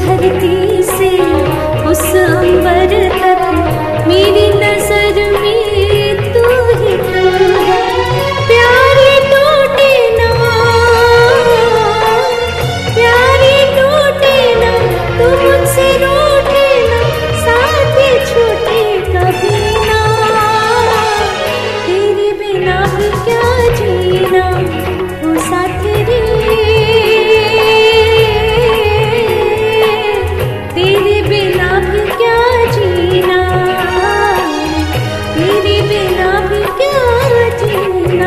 धरती से उस अंबर तक मेरी नजर में तू ही तू है। प्यारे टूटे ना, प्यारे टूटे ना, तू मुझसे रूठे ना, साथ ही छूटे कभी ना। तेरे बिना भी क्या जीना ओ साथी रे, तेरे बिना भी क्या जीना, तेरे बिना भी क्या जीना।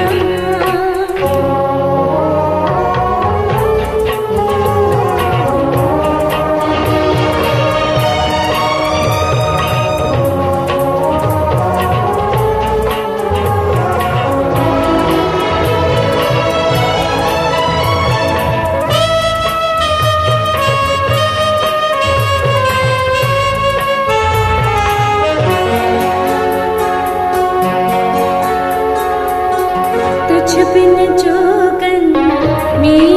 तुझ बिन जोगन में